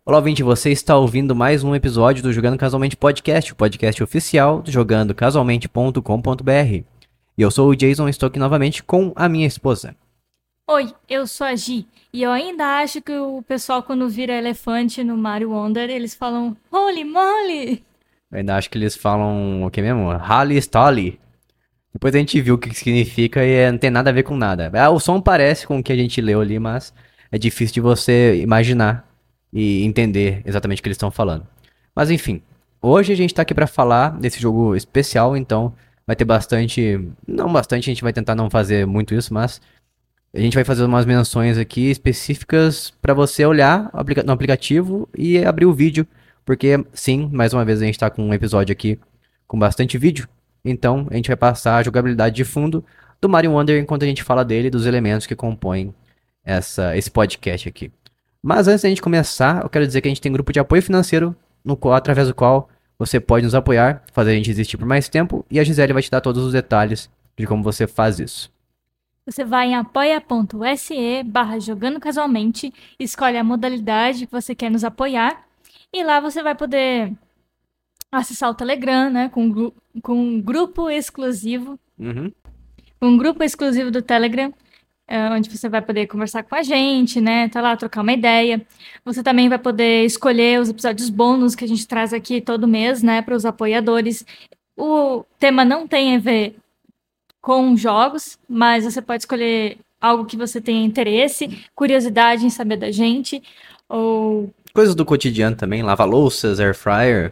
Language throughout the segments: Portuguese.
Olá, ouvinte, você está ouvindo mais um episódio do Jogando Casualmente Podcast, o podcast oficial do jogandocasualmente.com.br. E eu sou o Jason, estou aqui novamente com a minha esposa. Oi, eu sou a Gi, e eu ainda acho que o pessoal quando vira elefante no Mario Wonder, eles falam Holy moly! Eu ainda acho que eles falam o que mesmo? Holly Stolly. Depois a gente viu o que significa e não tem nada a ver com nada. O som parece com o que a gente leu ali, mas é difícil de você imaginar e entender exatamente o que eles estão falando. Mas enfim, hoje a gente está aqui para falar desse jogo especial, então vai ter bastante. Não bastante, a gente vai tentar não fazer muito isso, mas a gente vai fazer umas menções aqui específicas para você olhar no aplicativo e abrir o vídeo, porque sim, mais uma vez a gente está com um episódio aqui com bastante vídeo, então a gente vai passar a jogabilidade de fundo do Mario Wonder enquanto a gente fala dele e dos elementos que compõem esse podcast aqui. Mas antes da gente começar, eu quero dizer que a gente tem um grupo de apoio financeiro através do qual você pode nos apoiar, fazer a gente existir por mais tempo, e a Gisele vai te dar todos os detalhes de como você faz isso. Você vai em apoia.se/jogando casualmente, escolhe a modalidade que você quer nos apoiar, e lá você vai poder acessar o Telegram, né, com um grupo exclusivo, Uhum. um grupo exclusivo do Telegram, onde você vai poder conversar com a gente, né? Tá lá, trocar uma ideia. Você também vai poder escolher os episódios bônus que a gente traz aqui todo mês, né, para os apoiadores. O tema não tem a ver com jogos, mas você pode escolher algo que você tenha interesse, curiosidade em saber da gente, ou Coisas do cotidiano também, lava-louças, air fryer,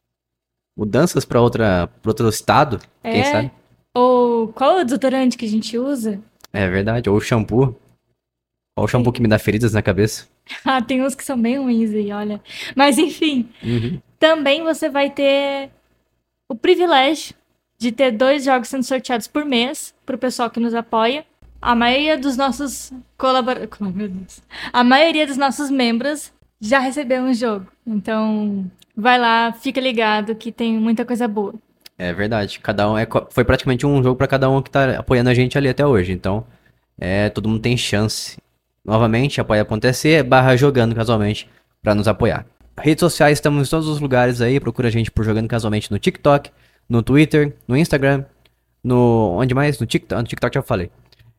mudanças pra outro estado, quem é, sabe? ou qual é o desodorante que a gente usa? É verdade, ou shampoo. Qual o shampoo Tem, que me dá feridas na cabeça? tem uns que são bem ruins aí, olha. Mas enfim, Uhum. também você vai ter o privilégio de ter 2 jogos sendo sorteados por mês para o pessoal que nos apoia. A maioria dos nossos colaboradores. Meu Deus. A maioria dos nossos membros já recebeu um jogo. Então, vai lá, fica ligado que tem muita coisa boa. É verdade, foi praticamente um jogo pra cada um que tá apoiando a gente ali até hoje, então todo mundo tem chance. Novamente, apoia.se barra jogando casualmente pra nos apoiar. Redes sociais, estamos em todos os lugares aí, procura a gente por Jogando Casualmente no TikTok, no Twitter, no Instagram, onde mais? No TikTok já falei.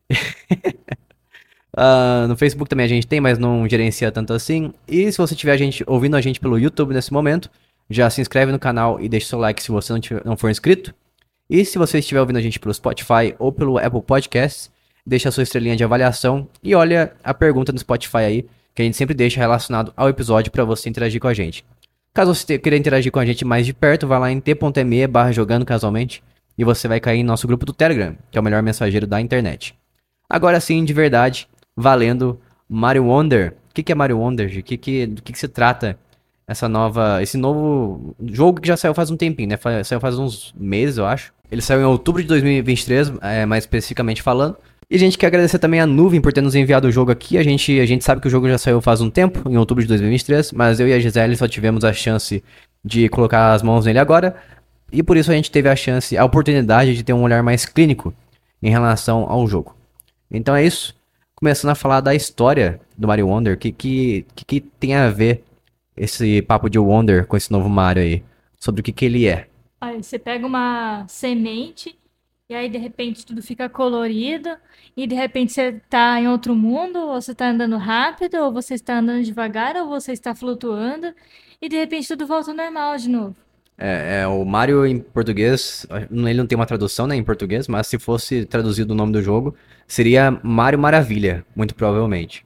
No Facebook também a gente tem, mas não gerencia tanto assim. E se você tiver ouvindo a gente pelo YouTube nesse momento, já se inscreve no canal e deixa o seu like se você não for inscrito. E se você estiver ouvindo a gente pelo Spotify ou pelo Apple Podcasts, deixa a sua estrelinha de avaliação e olha a pergunta no Spotify aí, que a gente sempre deixa relacionado ao episódio para você interagir com a gente. Caso você queira interagir com a gente mais de perto, vá lá em t.me barra jogando casualmente e você vai cair em nosso grupo do Telegram, que é o melhor mensageiro da internet. Agora sim, de verdade, valendo Mario Wonder. O que é Mario Wonder? Do que se trata esse novo jogo que já saiu faz um tempinho, né? Saiu faz uns meses, eu acho. Ele saiu em outubro de 2023, mais especificamente falando. E a gente quer agradecer também a Nuvem por ter nos enviado o jogo aqui. A gente sabe que o jogo já saiu faz um tempo, em outubro de 2023, mas eu e a Gisele só tivemos a chance de colocar as mãos nele agora. E por isso a gente teve a oportunidade de ter um olhar mais clínico em relação ao jogo. Então é isso. Começando a falar da história do Mario Wonder, que tem a ver esse papo de Wonder com esse novo Mario aí? Sobre o que ele é? Aí você pega uma semente e aí de repente tudo fica colorido e de repente você tá em outro mundo, ou você tá andando rápido, ou você está andando devagar, ou você está flutuando e de repente tudo volta ao normal de novo. O Mario em português, ele não tem uma tradução, né, em português, mas se fosse traduzido o nome do jogo, seria Mario Maravilha, muito provavelmente.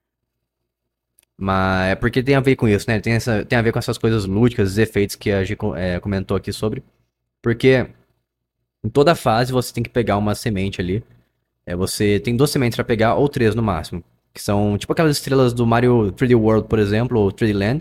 Mas é porque tem a ver com isso, né? Tem a ver com essas coisas lúdicas, os efeitos que a gente comentou aqui sobre. Porque em toda fase você tem que pegar uma semente ali. Você tem 2 sementes pra pegar, ou 3 no máximo. Que são tipo aquelas estrelas do Mario 3D World, por exemplo, ou 3D Land.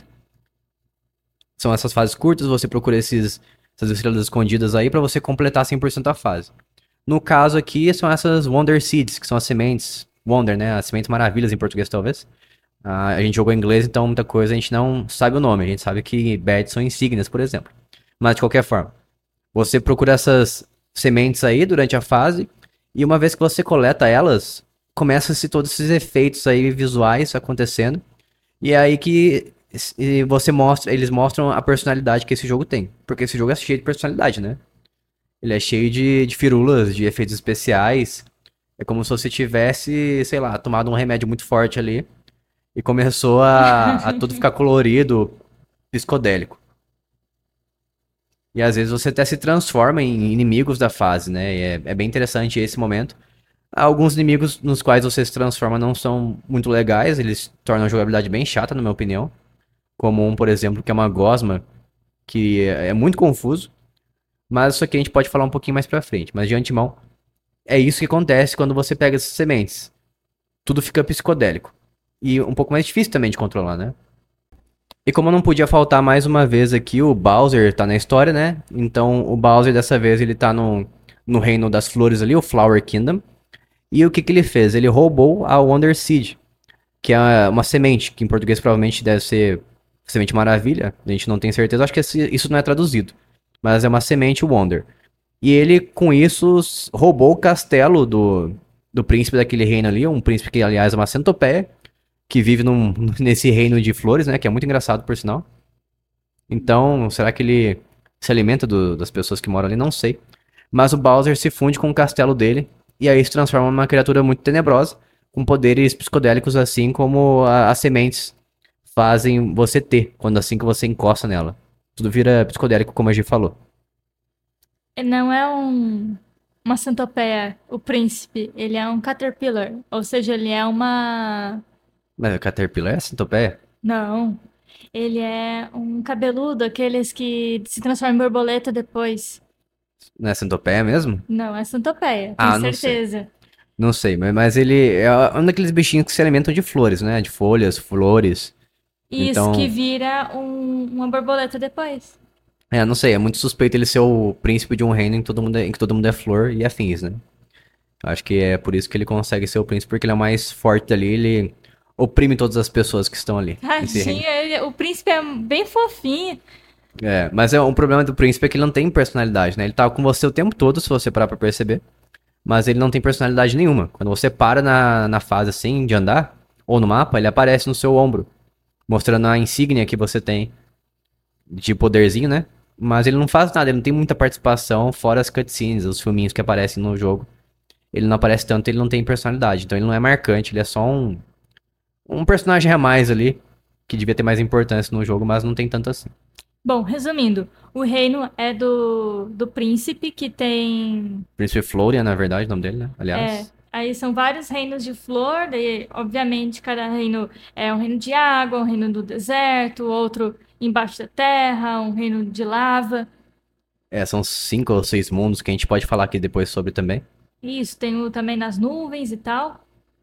São essas fases curtas, você procura essas estrelas escondidas aí pra você completar 100% a fase. No caso aqui, são essas Wonder Seeds, que são as sementes Wonder, né? As sementes maravilhas em português, talvez. A gente jogou em inglês, então muita coisa a gente não sabe o nome. A gente sabe que badges são insígnias, por exemplo. Mas de qualquer forma, você procura essas sementes aí durante a fase, e uma vez que você coleta elas, começa-se todos esses efeitos aí visuais acontecendo. E é aí que E você mostra, eles mostram a personalidade que esse jogo tem. Porque esse jogo é cheio de personalidade, né? Ele é cheio de firulas, de efeitos especiais. É como se você tivesse, sei lá, tomado um remédio muito forte ali e começou a tudo ficar colorido, psicodélico. E às vezes você até se transforma em inimigos da fase, né? E é bem interessante esse momento. Alguns inimigos nos quais você se transforma não são muito legais, eles tornam a jogabilidade bem chata, na minha opinião. Como um, por exemplo, que é uma gosma, que é muito confuso. Mas isso aqui a gente pode falar um pouquinho mais pra frente. Mas de antemão, é isso que acontece quando você pega essas sementes. Tudo fica psicodélico. E um pouco mais difícil também de controlar, né? E como não podia faltar mais uma vez aqui, o Bowser tá na história, né? Então o Bowser dessa vez ele tá no reino das flores ali, o Flower Kingdom. E o que que ele fez? Ele roubou a Wonder Seed, que é uma semente, que em português provavelmente deve ser semente maravilha. A gente não tem certeza, acho que isso não é traduzido. Mas é uma semente Wonder. E ele, com isso, roubou o castelo do príncipe daquele reino ali, um príncipe que, aliás, é uma centopeia, que vive nesse reino de flores, né? Que é muito engraçado, por sinal. Então, será que ele se alimenta das pessoas que moram ali? Não sei. Mas o Bowser se funde com o castelo dele, e aí se transforma numa criatura muito tenebrosa, com poderes psicodélicos, assim como as sementes fazem você ter, quando assim que você encosta nela. Tudo vira psicodélico, como a Gi falou. Ele não é uma centopeia, o príncipe. Ele é um caterpillar. Ou seja, ele é uma. Mas a Caterpillar é a centopeia? Não. Ele é um cabeludo, aqueles que se transformam em borboleta depois. Não é centopeia mesmo? Não, é centopeia, tenho Ah, não sei. certeza. Não sei, mas ele é um daqueles bichinhos que se alimentam de flores, né? De folhas, flores. Isso, que Então, vira uma borboleta depois. não sei, é muito suspeito ele ser o príncipe de um reino em que todo mundo é flor e afins, né? Acho que é por isso que ele consegue ser o príncipe, porque ele é o mais forte ali, ele oprime todas as pessoas que estão ali, nesse reino. Tadinho, o príncipe é bem fofinho. Mas um problema do príncipe é que ele não tem personalidade, né? Ele tá com você o tempo todo, se você parar pra perceber. Mas ele não tem personalidade nenhuma. Quando você para na fase assim, de andar, ou no mapa, ele aparece no seu ombro, mostrando a insígnia que você tem de poderzinho, né? Mas ele não faz nada, ele não tem muita participação, fora as cutscenes, os filminhos que aparecem no jogo. Ele não aparece tanto, ele não tem personalidade. Então ele não é marcante, ele é só um personagem a mais ali, que devia ter mais importância no jogo, mas não tem tanto assim. Bom, resumindo, o reino é do príncipe que tem. Príncipe Florian, na verdade, o nome dele, né? É, Aliás. aí são vários reinos de flor, daí, obviamente, cada reino é um reino de água, um reino do deserto, outro embaixo da terra, um reino de lava. São 5 ou 6 mundos que a gente pode falar aqui depois sobre também. Isso, tem também nas nuvens e tal.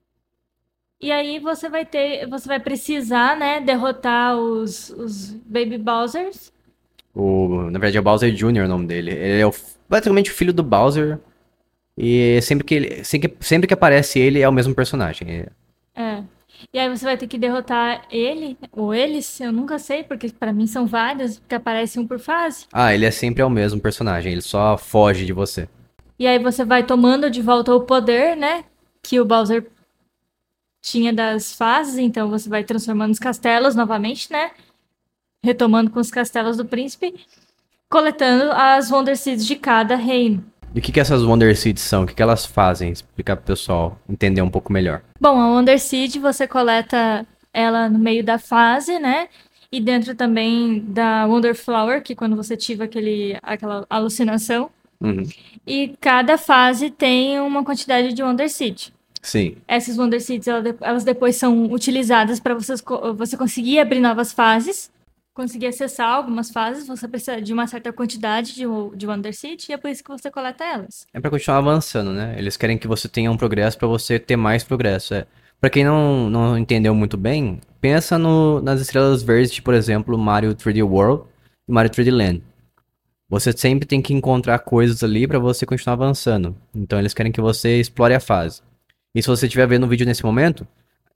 E aí você vai precisar, né, derrotar os Baby Bowsers. Na verdade é o Bowser Jr. o nome dele. Ele é basicamente o filho do Bowser. E sempre que aparece ele é o mesmo personagem. É. E aí você vai ter que derrotar ele, ou eles, eu nunca sei, porque pra mim são vários, porque aparece um por fase. Ele é sempre o mesmo personagem, ele só foge de você. E aí você vai tomando de volta o poder, né, que o Bowser tinha das fases, então você vai transformando os castelos novamente, né, retomando com os castelos do príncipe, coletando as Wonder Seeds de cada reino. E o que essas Wonder Seeds são? O que elas fazem? Explicar pro pessoal entender um pouco melhor. Bom, a Wonder Seed você coleta ela no meio da fase, né? E dentro também da Wonder Flower, que quando você ativa aquela alucinação. Uhum. E cada fase tem uma quantidade de Wonder Seed. Sim. Essas Wonder Seeds, elas depois são utilizadas para você conseguir abrir novas fases. Conseguir acessar algumas fases, você precisa de uma certa quantidade de Wonder Seed, e é por isso que você coleta elas. É pra continuar avançando, né? Eles querem que você tenha um progresso pra você ter mais progresso. Pra quem não entendeu muito bem, pensa nas estrelas verdes, de, por exemplo, Mario 3D World e Mario 3D Land. Você sempre tem que encontrar coisas ali pra você continuar avançando. Então eles querem que você explore a fase. E se você estiver vendo o vídeo nesse momento,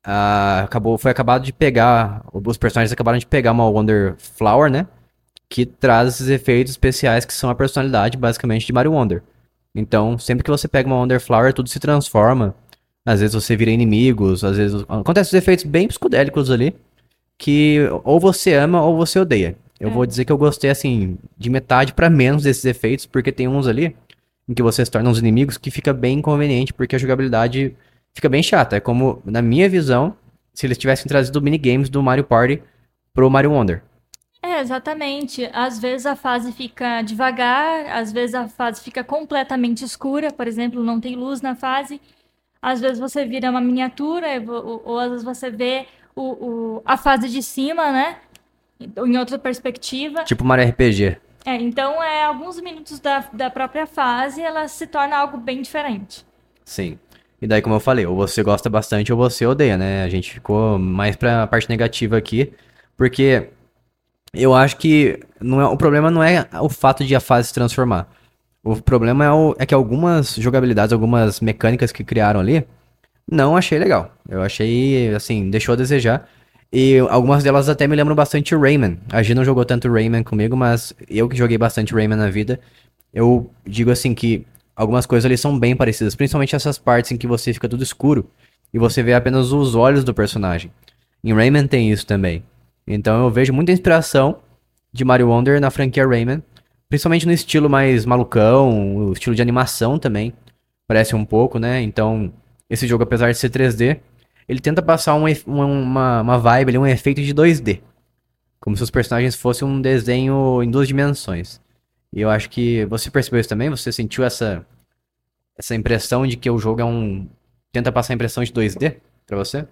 foi acabado de pegar. Os personagens acabaram de pegar uma Wonder Flower, né? Que traz esses efeitos especiais que são a personalidade, basicamente, de Mario Wonder. Então, sempre que você pega uma Wonder Flower, tudo se transforma. Às vezes você vira inimigos, às vezes. Acontecem os efeitos bem psicodélicos ali. que ou você ama ou você odeia. Eu vou dizer que eu gostei, assim, de metade pra menos desses efeitos, porque tem uns ali em que você se torna uns inimigos que fica bem inconveniente, porque a jogabilidade fica bem chata. É como, na minha visão, se eles tivessem trazido minigames do Mario Party pro Mario Wonder. É, exatamente. Às vezes a fase fica devagar, às vezes a fase fica completamente escura, por exemplo, não tem luz na fase. Às vezes você vira uma miniatura, ou às vezes você vê a fase de cima, né? Em outra perspectiva. Tipo Mario RPG. É, então, alguns minutos da própria fase, ela se torna algo bem diferente. Sim. E daí, como eu falei, ou você gosta bastante ou você odeia, né? A gente ficou mais pra parte negativa aqui, porque eu acho que o problema não é o fato de a fase se transformar. O problema é que algumas jogabilidades, algumas mecânicas que criaram ali, não achei legal. Eu achei, assim, deixou a desejar. E algumas delas até me lembram bastante Rayman. A Gi não jogou tanto Rayman comigo, mas eu que joguei bastante Rayman na vida, eu digo assim que algumas coisas ali são bem parecidas, principalmente essas partes em que você fica tudo escuro e você vê apenas os olhos do personagem. Em Rayman tem isso também. Então eu vejo muita inspiração de Mario Wonder na franquia Rayman, principalmente no estilo mais malucão, o estilo de animação também, parece um pouco, né? Então, esse jogo, apesar de ser 3D, ele tenta passar uma vibe ali, um efeito de 2D. Como se os personagens fossem um desenho em duas dimensões. E eu acho que você percebeu isso também? Você sentiu essa impressão de que o jogo é um. Tenta passar a impressão de 2D pra você?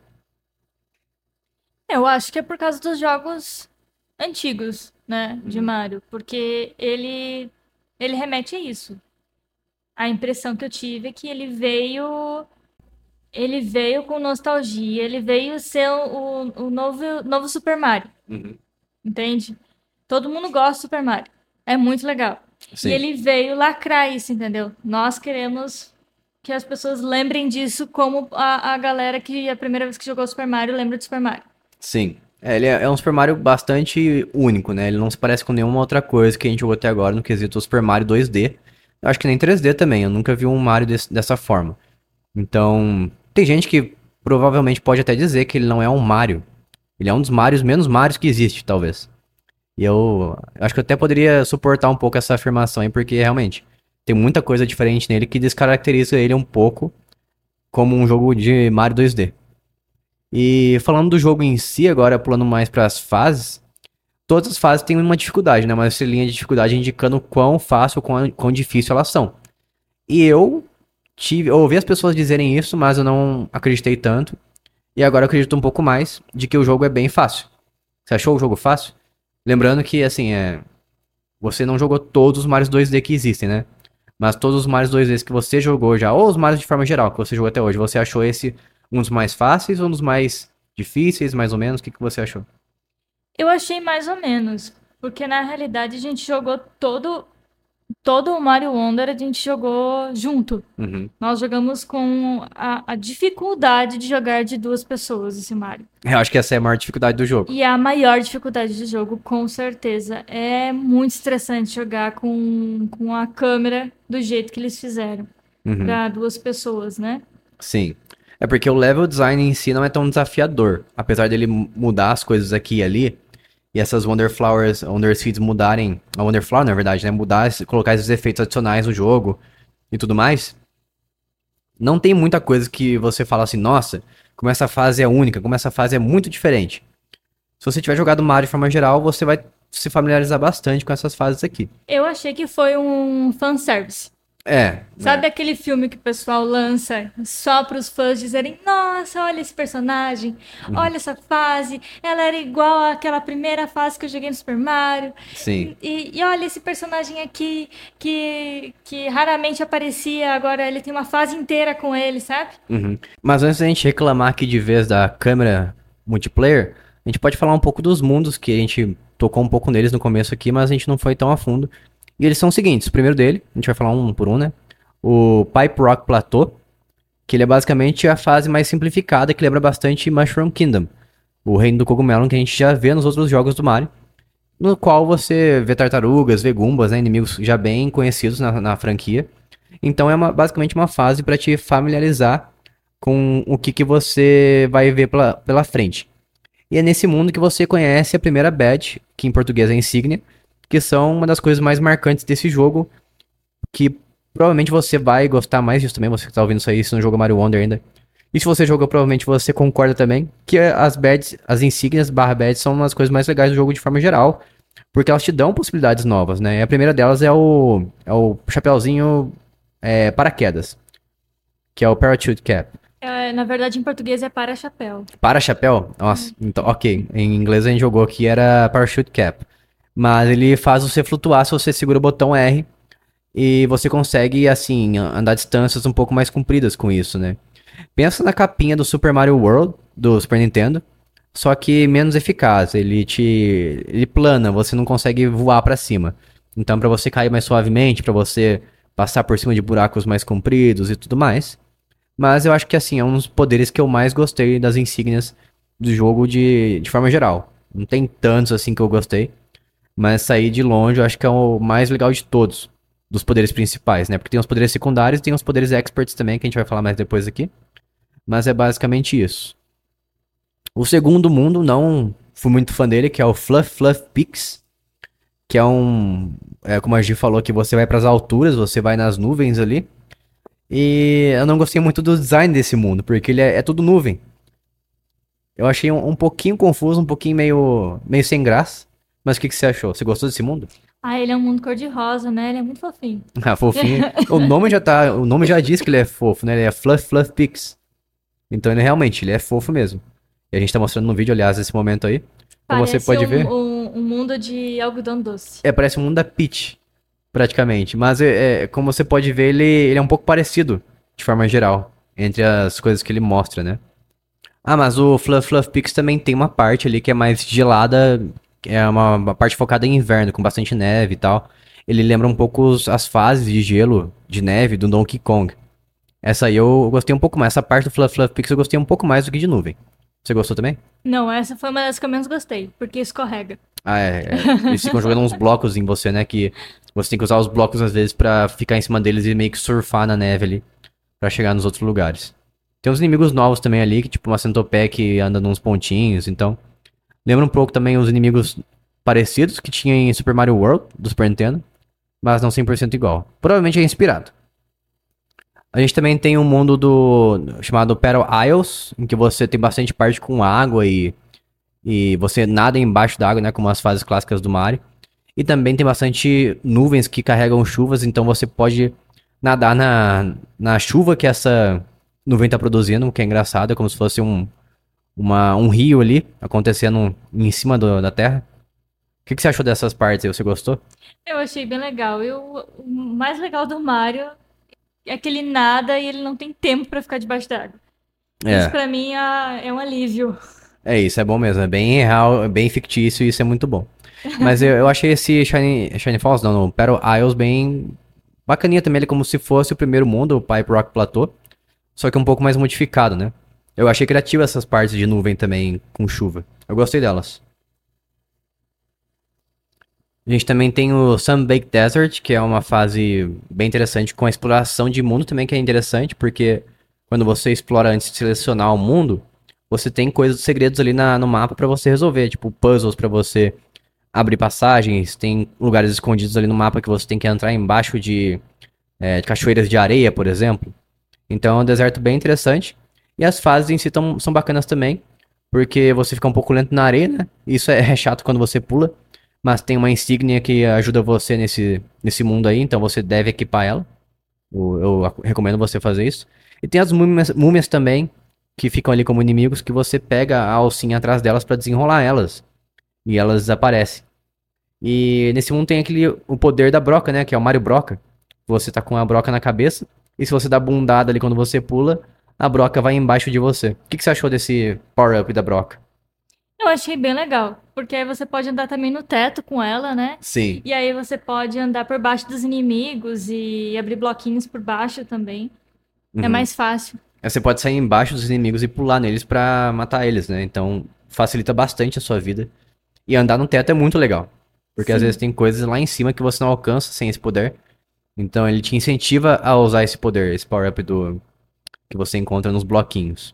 Eu acho que é por causa dos jogos antigos, né, de Mario, porque ele remete a isso. A impressão que eu tive é que ele veio com nostalgia, ele veio ser o novo Super Mario, Uhum. entende? Todo mundo gosta do Super Mario. É muito legal. E Sim. ele veio lacrar isso, entendeu? Nós queremos que as pessoas lembrem disso como a galera que a primeira vez que jogou Super Mario lembra de Super Mario. Sim. É, ele é um Super Mario bastante único, né? Ele não se parece com nenhuma outra coisa que a gente jogou até agora no quesito Super Mario 2D. Eu acho que nem 3D também. Eu nunca vi um Mario dessa forma. Então, tem gente que provavelmente pode até dizer que ele não é um Mario. Ele é um dos Marios menos Marios que existe, talvez. E eu acho que eu até poderia suportar um pouco essa afirmação aí, porque realmente tem muita coisa diferente nele que descaracteriza ele um pouco como um jogo de Mario 2D. E falando do jogo em si, agora pulando mais para as fases, todas as fases têm uma dificuldade, né? Uma estrelinha de dificuldade indicando quão fácil ou quão difícil elas são. E eu ouvi as pessoas dizerem isso, mas eu não acreditei tanto. E agora eu acredito um pouco mais de que o jogo é bem fácil. Você achou o jogo fácil? Lembrando que, assim, você não jogou todos os Marios 2D que existem, né? Mas todos os Marios 2D que você jogou já, ou os Marios de forma geral que você jogou até hoje, você achou esse um dos mais fáceis ou um dos mais difíceis, mais ou menos? O que você achou? Eu achei mais ou menos, porque na realidade a gente jogou todo o Mario Wonder, a gente jogou junto. Uhum. Nós jogamos com a dificuldade de jogar de duas pessoas esse Mario. Eu acho que essa é a maior dificuldade do jogo. E a maior dificuldade do jogo, com certeza. É muito estressante jogar com a câmera do jeito que eles fizeram. Uhum. Para duas pessoas, né? Sim. É porque o level design em si não é tão desafiador. Apesar dele mudar as coisas aqui e ali, e essas Wonder Flowers, Wonder Seeds mudarem. A Wonder Flower, na verdade, né? Mudar, colocar esses efeitos adicionais no jogo e tudo mais. Não tem muita coisa que você fala assim, nossa, como essa fase é única, como essa fase é muito diferente. Se você tiver jogado Mario de forma geral, você vai se familiarizar bastante com essas fases aqui. Eu achei que foi um fanservice. É. Sabe aquele filme que o pessoal lança só para os fãs dizerem: Nossa, olha esse personagem, Uhum. olha essa fase, ela era igual àquela primeira fase que eu joguei no Super Mario. Sim. E olha esse personagem aqui que raramente aparecia, agora ele tem uma fase inteira com ele, sabe? Uhum. Mas antes da gente reclamar aqui de vez da câmera multiplayer, a gente pode falar um pouco dos mundos que a gente tocou um pouco neles no começo aqui, mas a gente não foi tão a fundo. E eles são os seguintes: o primeiro dele, a gente vai falar um por um, né? O Pipe Rock Plateau, que ele é basicamente a fase mais simplificada, que lembra bastante Mushroom Kingdom, o reino do cogumelo que a gente já vê nos outros jogos do Mario, no qual você vê tartarugas, vê Goombas, né, inimigos já bem conhecidos na franquia. Então é basicamente uma fase para te familiarizar com o que você vai ver pela frente. E é nesse mundo que você conhece a primeira badge, que em português é insígnia, que são uma das coisas mais marcantes desse jogo, que provavelmente você vai gostar mais disso também, você que tá ouvindo isso aí, se não jogou Mario Wonder ainda. E se você jogou, provavelmente você concorda também, que as badges, as insígnias barra badges são uma das coisas mais legais do jogo de forma geral, porque elas te dão possibilidades novas, né? E a primeira delas é o chapeuzinho paraquedas, que é o Parachute Cap. Na verdade, em português é para-chapéu. Para-chapéu? Nossa, então, ok. Em inglês a gente jogou que era Parachute Cap. Mas ele faz você flutuar se você segura o botão R e você consegue, assim, andar distâncias um pouco mais compridas com isso, né? Pensa na capinha do Super Mario World, do Super Nintendo, só que menos eficaz. Ele plana, você não consegue voar pra cima. Então, pra você cair mais suavemente, pra você passar por cima de buracos mais compridos e tudo mais. Mas eu acho que, assim, é um dos poderes que eu mais gostei das insígnias do jogo de forma geral. Não tem tantos, assim, que eu gostei. Mas sair de longe eu acho que é o mais legal de todos. Dos poderes principais, né? Porque tem os poderes secundários e tem os poderes experts também, que a gente vai falar mais depois aqui. Mas é basicamente isso. O segundo mundo, não fui muito fã dele, que é o Fluff Fluff Peaks. Que é um. Como a Gi falou, que você vai para as alturas, você vai nas nuvens ali. E eu não gostei muito do design desse mundo, porque ele é tudo nuvem. Eu achei um pouquinho confuso, um pouquinho meio sem graça. Mas o que você achou? Você gostou desse mundo? Ah, ele é um mundo cor-de-rosa, né? Ele é muito fofinho. Ah, fofinho. O nome já diz que ele é fofo, né? Ele é Fluff Fluff Pix. Então ele é fofo mesmo. E a gente tá mostrando no vídeo, aliás, esse momento aí. Como você Parece pode ver, um mundo de algodão doce. parece um mundo da Peach, praticamente. Mas como você pode ver, ele é um pouco parecido, de forma geral, entre as coisas que ele mostra, né? Ah, mas o Fluff Fluff Pix também tem uma parte ali que é mais gelada, é uma parte focada em inverno, com bastante neve e tal. Ele lembra um pouco as fases de gelo, de neve do Donkey Kong. Essa aí eu gostei um pouco mais. Essa parte do Fluff Fluff Pix eu gostei um pouco mais do que de nuvem. Você gostou também? Não, essa foi uma das que eu menos gostei, porque escorrega. Ah, eles ficam jogando uns blocos em você, né? Que você tem que usar os blocos às vezes pra ficar em cima deles e meio que surfar na neve ali. Pra chegar nos outros lugares. Tem uns inimigos novos também ali, que tipo uma centopeia que anda nos pontinhos, então. Lembra um pouco também os inimigos parecidos que tinha em Super Mario World, do Super Nintendo. Mas não 100% igual. Provavelmente é inspirado. A gente também tem um mundo chamado Battle Isles, em que você tem bastante parte com água e você nada embaixo da água, né, como as fases clássicas do Mario. E também tem bastante nuvens que carregam chuvas, então você pode nadar na chuva que essa nuvem tá produzindo, o que é engraçado, é como se fosse um rio ali, acontecendo em cima da terra. O que você achou dessas partes aí? Você gostou? Eu achei bem legal. E o mais legal do Mario é que ele nada e ele não tem tempo pra ficar debaixo d'água. Isso É, pra mim é um alívio. é isso, é bom mesmo, é bem real, é bem fictício e isso é muito bom. Mas eu achei esse Shiny Falls, não, no Battle Isles bem bacaninha também, ele é como se fosse o primeiro mundo, o Pipe Rock Plateau, só que um pouco mais modificado, né? Eu achei criativo essas partes de nuvem também com chuva. Eu gostei delas. A gente também tem o Sunbaked Desert, que é uma fase bem interessante com a exploração de mundo também, que é interessante, porque quando você explora antes de selecionar o mundo, você tem coisas, segredos ali no mapa pra você resolver, tipo puzzles pra você abrir passagens, tem lugares escondidos ali no mapa que você tem que entrar embaixo de cachoeiras de areia, por exemplo. Então é um deserto bem interessante. E as fases em si são bacanas também, porque você fica um pouco lento na areia, né? Isso é chato quando você pula. Mas tem uma insígnia que ajuda você nesse mundo aí, então você deve equipar ela. Eu recomendo você fazer isso. E tem as múmias também, que ficam ali como inimigos, que você pega a alcinha atrás delas pra desenrolar elas. E elas desaparecem. E nesse mundo tem o poder da broca, né? Que é o Mario Broca. Você tá com a broca na cabeça. E se você dá bundada ali quando você pula, a broca vai embaixo de você. O que você achou desse power-up da broca? Eu achei bem legal, porque aí você pode andar também no teto com ela, né? Sim. E aí você pode andar por baixo dos inimigos e abrir bloquinhos por baixo também. É Uhum. mais fácil. Você pode sair embaixo dos inimigos e pular neles pra matar eles, né? Então facilita bastante a sua vida. E andar no teto é muito legal. Porque às vezes Sim. tem coisas lá em cima que você não alcança sem esse poder. Então ele te incentiva a usar esse poder, esse power-up que você encontra nos bloquinhos.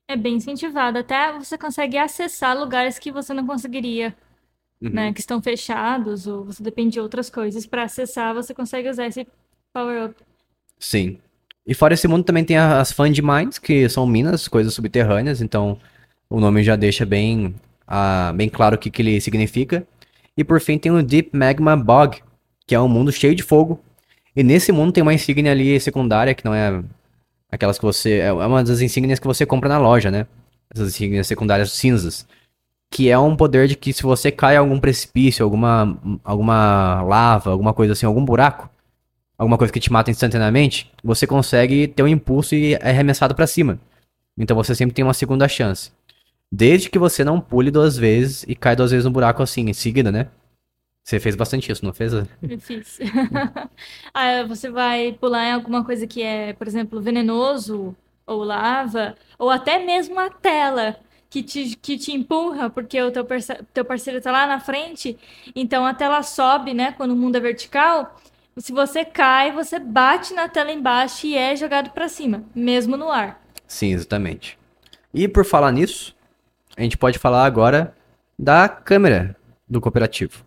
É bem incentivado. Até você consegue acessar lugares que você não conseguiria, né? Uhum. Que estão fechados, ou você depende de outras coisas. Para acessar, você consegue usar esse power-up. Sim. E fora esse mundo também tem as Fund Mines, que são minas, coisas subterrâneas, então o nome já deixa bem claro o que ele significa. E por fim tem o Deep Magma Bog, que é um mundo cheio de fogo. E nesse mundo tem uma insígnia ali secundária, que não é aquelas que você. É uma das insígnias que você compra na loja, né? Essas insígnias secundárias cinzas. Que é um poder de que se você cai em algum precipício, alguma lava, alguma coisa assim, algum buraco, alguma coisa que te mata instantaneamente, você consegue ter um impulso e é arremessado pra cima. Então você sempre tem uma segunda chance. Desde que você não pule 2 vezes e cai 2 vezes no buraco assim, em seguida, né? Você fez bastante isso, não fez? Difícil. Ah, você vai pular em alguma coisa que é, por exemplo, venenoso, ou lava, ou até mesmo a tela que te empurra, porque o teu parceiro tá lá na frente, então a tela sobe, né? Quando o mundo é vertical. Se você cai, você bate na tela embaixo e é jogado pra cima, mesmo no ar. Sim, exatamente. E por falar nisso, a gente pode falar agora da câmera do cooperativo.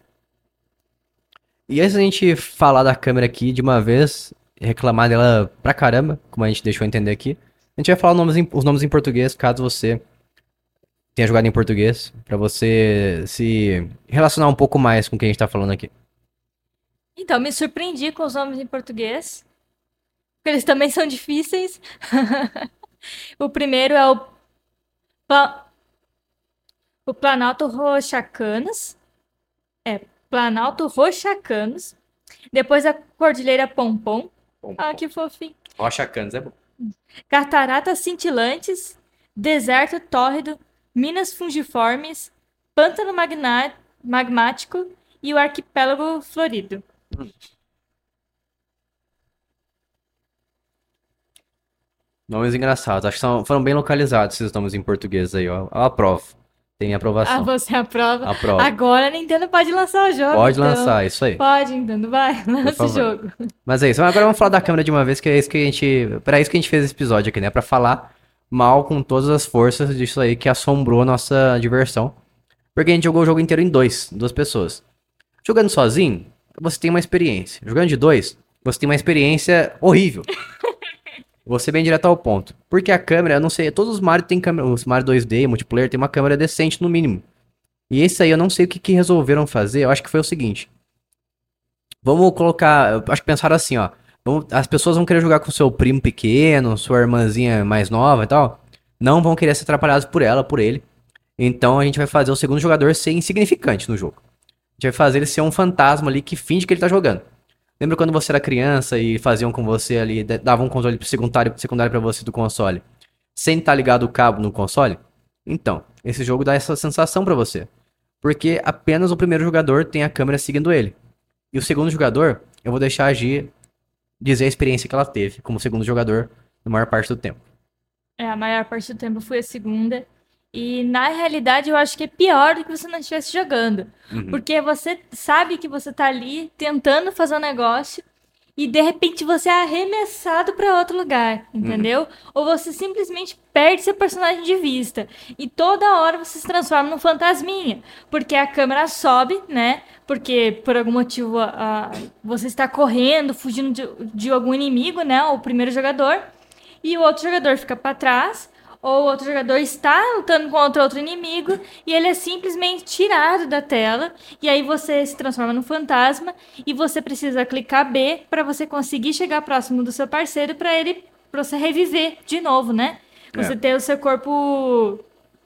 E antes da gente falar da câmera aqui de uma vez, reclamar dela pra caramba, como a gente deixou entender aqui, a gente vai falar os nomes em português, caso você tenha jogado em português, pra você se relacionar um pouco mais com o que a gente tá falando aqui. Então, me surpreendi com os nomes em português, porque eles também são difíceis. O primeiro é Pla- o Planalto Rochacanos. É, Planalto Rochacanos. Depois a Cordilheira Pompom. Bom, Ah, bom. que fofinho. Rocha Canos é bom. Cataratas Cintilantes. Deserto Tórrido. Minas Fungiformes. Pântano Magmático. E o Arquipélago Florido. Nomes engraçados. Acho que foram bem localizados esses nomes em português aí, ó. Eu aprovo. Tem Ah, aprovação. você aprova? Aprovo. Agora a Nintendo pode lançar o jogo, Pode então. lançar, isso aí. Pode, Nintendo, vai, Por lança o favor. jogo. Mas é isso. Agora vamos falar da câmera de uma vez, que é isso que a gente. Pra isso que a gente fez esse episódio aqui, né? Pra falar mal com todas as forças disso aí que assombrou a nossa diversão. Porque a gente jogou o jogo inteiro em duas pessoas. Jogando sozinho, você tem uma experiência. Jogando de dois, você tem uma experiência horrível. Vou ser bem direto ao ponto. Porque a câmera, eu não sei, todos os Mario tem câmera, os Mario 2D, multiplayer, tem uma câmera decente no mínimo. E esse aí eu não sei o que resolveram fazer, eu acho que foi o seguinte. Vamos colocar, eu acho que pensaram assim, ó. As pessoas vão querer jogar com seu primo pequeno, sua irmãzinha mais nova e tal. Não vão querer ser atrapalhados por ela, por ele. Então a gente vai fazer o segundo jogador ser insignificante no jogo. A gente vai fazer ele ser um fantasma ali que finge que ele tá jogando. Lembra quando você era criança e faziam com você ali, davam um controle secundário pra você do console, sem estar ligado o cabo no console? Então, esse jogo dá essa sensação pra você. Porque apenas o primeiro jogador tem a câmera seguindo ele. E o segundo jogador, eu vou deixar agir, dizer a experiência que ela teve como segundo jogador na maior parte do tempo. É, a maior parte do tempo foi a segunda. E na realidade eu acho que é pior do que você não estivesse jogando. Uhum. Porque você sabe que você tá ali tentando fazer um negócio e de repente você é arremessado para outro lugar, Uhum. entendeu? Ou você simplesmente perde seu personagem de vista e toda hora você se transforma num fantasminha, porque a câmera sobe, né? Porque por algum motivo você está correndo, fugindo de algum inimigo, né? O primeiro jogador e o outro jogador fica para trás, ou o outro jogador está lutando contra outro inimigo e ele é simplesmente tirado da tela, e aí você se transforma num fantasma e você precisa clicar B para você conseguir chegar próximo do seu parceiro para você reviver de novo, né? É. Você ter o seu corpo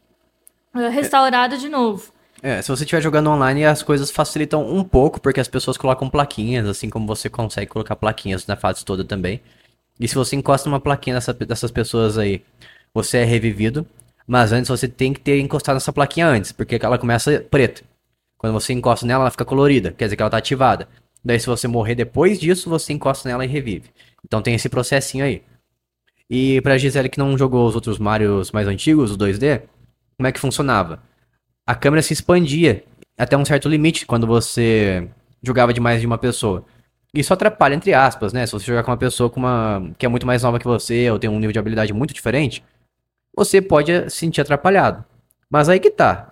restaurado de novo. Se você estiver jogando online, as coisas facilitam um pouco, porque as pessoas colocam plaquinhas, assim como você consegue colocar plaquinhas na fase toda também. E se você encosta uma plaquinha dessas pessoas aí, você é revivido. Mas antes você tem que ter encostado nessa plaquinha antes, porque ela começa preta. Quando você encosta nela, ela fica colorida, quer dizer que ela tá ativada. Daí se você morrer depois disso, você encosta nela e revive. Então tem esse processinho aí. E pra Gisele que não jogou os outros Marios mais antigos, os 2D, como é que funcionava? A câmera se expandia até um certo limite quando você jogava de mais de uma pessoa. Isso atrapalha, entre aspas, né? Se você jogar com uma pessoa que é muito mais nova que você, ou tem um nível de habilidade muito diferente, você pode se sentir atrapalhado. Mas aí que tá.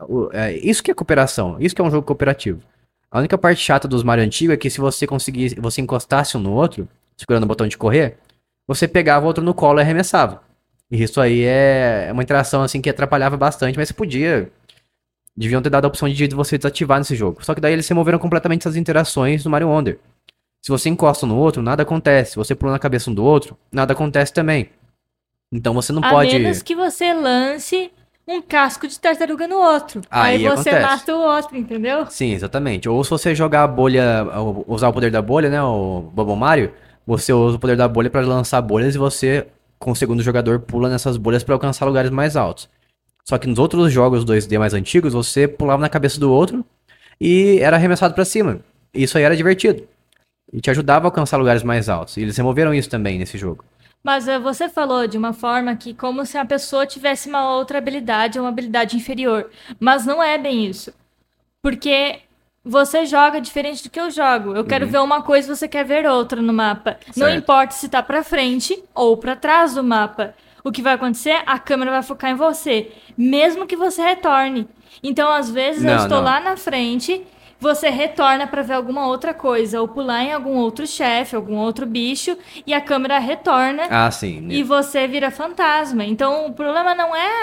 Isso que é cooperação. Isso que é um jogo cooperativo. A única parte chata dos Mario antigos é que se você conseguisse, você encostasse um no outro, segurando o botão de correr, você pegava o outro no colo e arremessava. E isso aí é uma interação assim que atrapalhava bastante, mas você podia. Deviam ter dado a opção de você desativar nesse jogo. Só que daí eles removeram completamente essas interações do Mario Wonder. Se você encosta um no outro, nada acontece. Se você pula na cabeça um do outro, nada acontece também. Então você não A menos pode. que você lance um casco de tartaruga no outro. Aí Aí você acontece. mata o outro, entendeu? Sim, exatamente. Ou se você jogar a bolha, usar o poder da bolha, né, o Bubble Mario, você usa o poder da bolha para lançar bolhas e você, com o segundo jogador, pula nessas bolhas para alcançar lugares mais altos. Só que nos outros jogos 2D mais antigos, você pulava na cabeça do outro e era arremessado para cima. Isso aí era divertido. E te ajudava a alcançar lugares mais altos. E eles removeram isso também nesse jogo. Mas você falou de uma forma que como se a pessoa tivesse uma outra habilidade, uma habilidade inferior. Mas não é bem isso. Porque você joga diferente do que eu jogo. Eu quero Uhum. ver uma coisa, você quer ver outra no mapa. Não Certo. importa se tá pra frente ou pra trás do mapa. O que vai acontecer? A câmera vai focar em você, mesmo que você retorne. Então, às vezes eu Não, estou não. lá na frente, você retorna pra ver alguma outra coisa, ou pular em algum outro chefe, algum outro bicho, e a câmera retorna Ah, sim. e Né? você vira fantasma. Então, o problema não é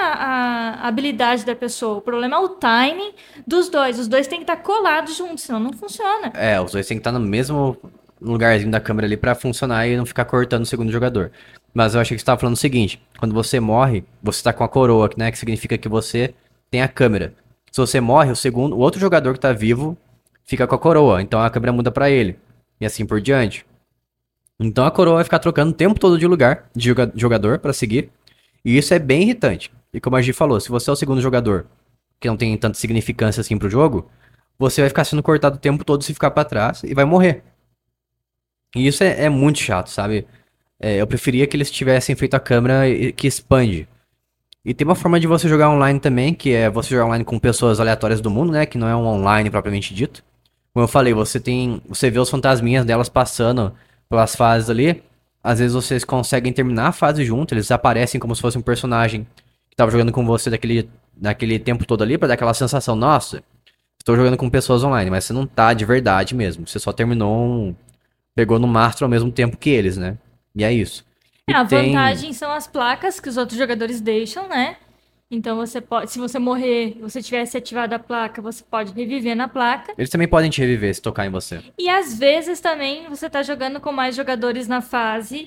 a habilidade da pessoa, o problema é o timing dos dois. Os dois têm que estar colados juntos, senão não funciona. É, os dois têm que estar no mesmo lugarzinho da câmera ali pra funcionar e não ficar cortando o segundo jogador. Mas eu achei que você tava falando o seguinte: quando você morre, você tá com a coroa, né? Que significa que você tem a câmera. Se você morre, o outro jogador que tá vivo fica com a coroa. Então a câmera muda pra ele. E assim por diante. Então a coroa vai ficar trocando o tempo todo de lugar, de jogador pra seguir. E isso é bem irritante. E como a Gi falou, se você é o segundo jogador, que não tem tanta significância assim pro jogo, você vai ficar sendo cortado o tempo todo se ficar pra trás e vai morrer. E isso é muito chato, sabe? Eu preferia que eles tivessem feito a câmera que expande. E tem uma forma de você jogar online também, que é você jogar online com pessoas aleatórias do mundo, né? Que não é um online propriamente dito. Como eu falei, você vê os fantasminhas delas passando pelas fases ali. Às vezes vocês conseguem terminar a fase junto, eles aparecem como se fosse um personagem que tava jogando com você daquele tempo todo ali, pra dar aquela sensação, nossa, estou jogando com pessoas online, mas você não tá de verdade mesmo. Você só pegou no mastro ao mesmo tempo que eles, né? E é isso. E A tem. vantagem são as placas que os outros jogadores deixam, né? Então você pode, se você morrer, você tivesse ativado a placa, você pode reviver na placa. Eles também podem te reviver se tocar em você. E às vezes também você tá jogando com mais jogadores na fase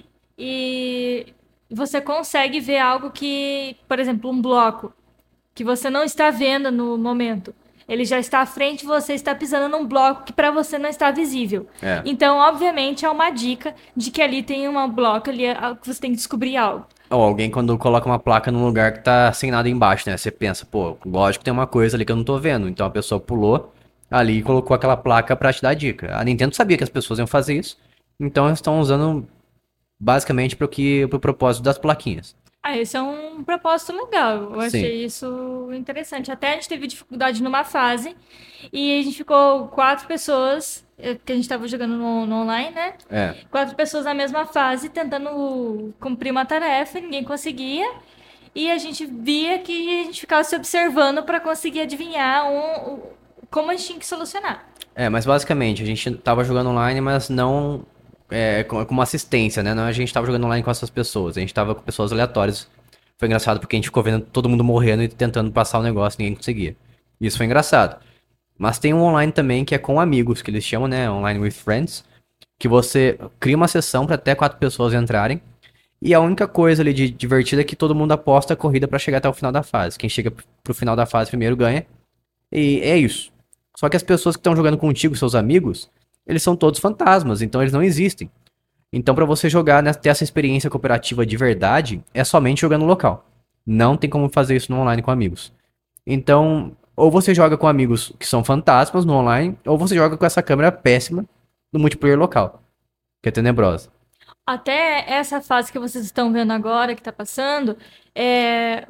e você consegue ver algo que, por exemplo, um bloco que você não está vendo no momento. Ele já está à frente e você está pisando num bloco que para você não está visível. É. Então, obviamente, é uma dica de que ali tem uma bloco ali que você tem que descobrir algo. Ou alguém quando coloca uma placa num lugar que tá sem nada embaixo, né? Você pensa, pô, lógico que tem uma coisa ali que eu não tô vendo. Então a pessoa pulou ali e colocou aquela placa pra te dar dica. A Nintendo sabia que as pessoas iam fazer isso. Então eles estão usando basicamente pro propósito das plaquinhas. Ah, esse é um propósito legal. Eu Sim. achei isso interessante. Até a gente teve dificuldade numa fase e a gente ficou quatro pessoas, que a gente estava jogando no online, né? É. Quatro pessoas na mesma fase, tentando cumprir uma tarefa, e ninguém conseguia. E a gente via que a gente ficava se observando para conseguir adivinhar como a gente tinha que solucionar. É, mas basicamente a gente tava jogando online, mas não com uma assistência, né? Não a gente tava jogando online com essas pessoas, a gente tava com pessoas aleatórias. Foi engraçado porque a gente ficou vendo todo mundo morrendo e tentando passar o negócio, ninguém conseguia. Isso foi engraçado. Mas tem um online também que é com amigos, que eles chamam, né? Online with friends, que você cria uma sessão para até quatro pessoas entrarem. E a única coisa ali de divertida é que todo mundo aposta a corrida para chegar até o final da fase. Quem chega pro final da fase primeiro ganha. E é isso. Só que as pessoas que estão jogando contigo, seus amigos, eles são todos fantasmas, então eles não existem. Então, pra você jogar, né, ter essa experiência cooperativa de verdade, é somente jogando no local. Não tem como fazer isso no online com amigos. Então, ou você joga com amigos que são fantasmas no online, ou você joga com essa câmera péssima no multiplayer local, que é tenebrosa. Até essa fase que vocês estão vendo agora, que está passando, é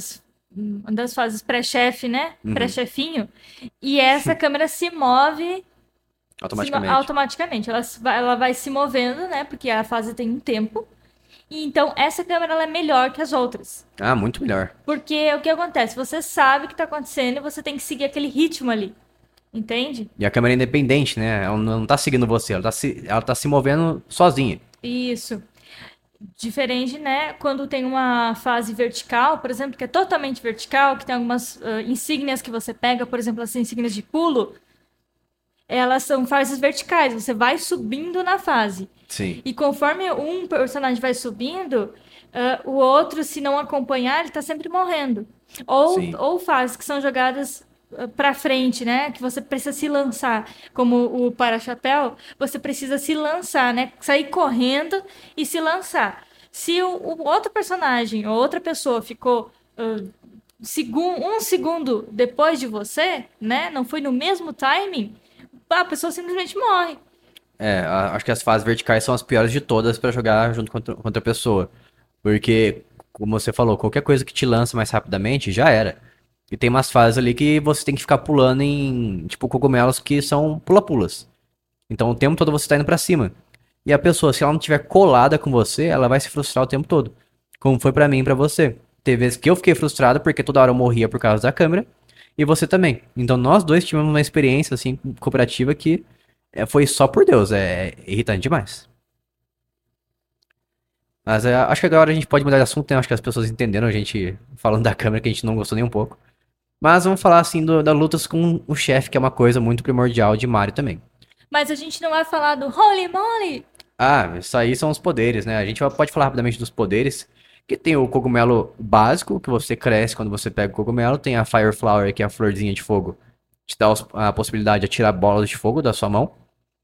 uma das fases pré-chefe, né? Uhum. Pré-chefinho. E essa câmera se move Automaticamente. automaticamente. Ela vai se movendo, né? Porque a fase tem um tempo. E então, essa câmera ela é melhor que as outras. Ah, muito melhor. Porque o que acontece? Você sabe o que tá acontecendo e você tem que seguir aquele ritmo ali. Entende? E a câmera é independente, né? Ela não tá seguindo você, ela tá se movendo sozinha. Isso. Diferente, né? Quando tem uma fase vertical, por exemplo, que é totalmente vertical, que tem algumas insígnias que você pega, por exemplo, as insígnias de pulo, elas são fases verticais. Você vai subindo na fase. Sim, E conforme um personagem vai subindo, o outro, se não acompanhar, ele tá sempre morrendo. sim. Ou fases que são jogadas pra frente, né? Que você precisa se lançar. Como o para-chapéu, você precisa se lançar, né? Sair correndo e se lançar. Se o outro personagem ou outra pessoa ficou um segundo depois de você, né? Não foi no mesmo timing, a pessoa simplesmente morre. É, acho que as fases verticais são as piores de todas pra jogar junto contra a pessoa. Porque, como você falou, qualquer coisa que te lança mais rapidamente já era. E tem umas fases ali que você tem que ficar pulando em, tipo, cogumelos que são pula-pulas. Então o tempo todo você tá indo pra cima. E a pessoa, se ela não tiver colada com você, ela vai se frustrar o tempo todo. Como foi pra mim e pra você. Teve vezes que eu fiquei frustrado porque toda hora eu morria por causa da câmera. E você também. Então nós dois tivemos uma experiência, assim, cooperativa que foi só por Deus. É irritante demais. Mas acho que agora a gente pode mudar de assunto, né? Acho que as pessoas entenderam a gente falando da câmera que a gente não gostou nem um pouco. Mas vamos falar, assim, da lutas com o chefe, que é uma coisa muito primordial de Mario também. Mas a gente não vai falar do Holy Moly. Ah, isso aí são os poderes, né? A gente pode falar rapidamente dos poderes. Que tem o cogumelo básico, que você cresce quando você pega o cogumelo. Tem a Fire Flower, que é a florzinha de fogo. Te dá a possibilidade de atirar bolas de fogo da sua mão.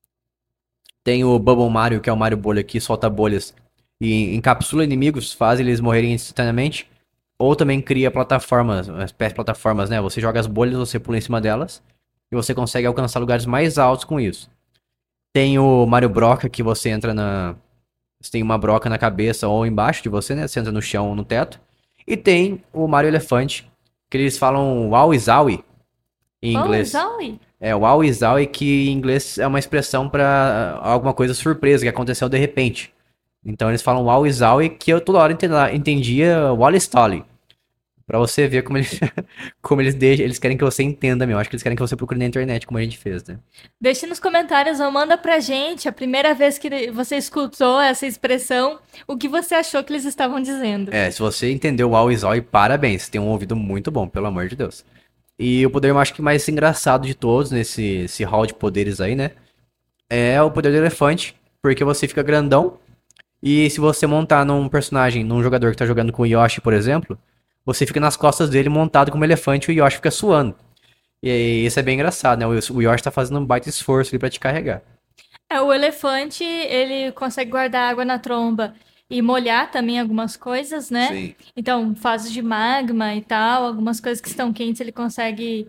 Tem o Bubble Mario, que é o Mario Bolha, que solta bolhas e encapsula inimigos, faz eles morrerem instantaneamente. Ou também cria plataformas, uma espécie de plataformas, né? Você joga as bolhas, você pula em cima delas. E você consegue alcançar lugares mais altos com isso. Tem o Mario Broca, que você entra na, você tem uma broca na cabeça ou embaixo de você, né? Você entra no chão ou no teto. E tem o Mario Elefante, que eles falam Wowie Zowie em Oh, inglês. Zoe? É, o Wowie Zowie, que em inglês é uma expressão para alguma coisa surpresa que aconteceu de repente. Então eles falam Wowie Zowie, que eu toda hora entendia Wally Stolly. Pra você ver como eles, como eles deixam, eles querem que você entenda, meu. Acho que eles querem que você procure na internet, como a gente fez, né? Deixe nos comentários ou manda pra gente a primeira vez que você escutou essa expressão, o que você achou que eles estavam dizendo. É, se você entendeu o Wowie Zowie, parabéns. Você tem um ouvido muito bom, pelo amor de Deus. E o poder, eu acho que mais engraçado de todos nesse esse hall de poderes aí, né? É o poder do elefante, porque você fica grandão. E se você montar num personagem, num jogador que tá jogando com o Yoshi, por exemplo, você fica nas costas dele montado como elefante e o Yoshi fica suando. E isso é bem engraçado, né? O Yoshi tá fazendo um baita esforço ali pra te carregar. O elefante, ele consegue guardar água na tromba e molhar também algumas coisas, né? Sim. Então, fases de magma e tal, algumas coisas que estão quentes ele consegue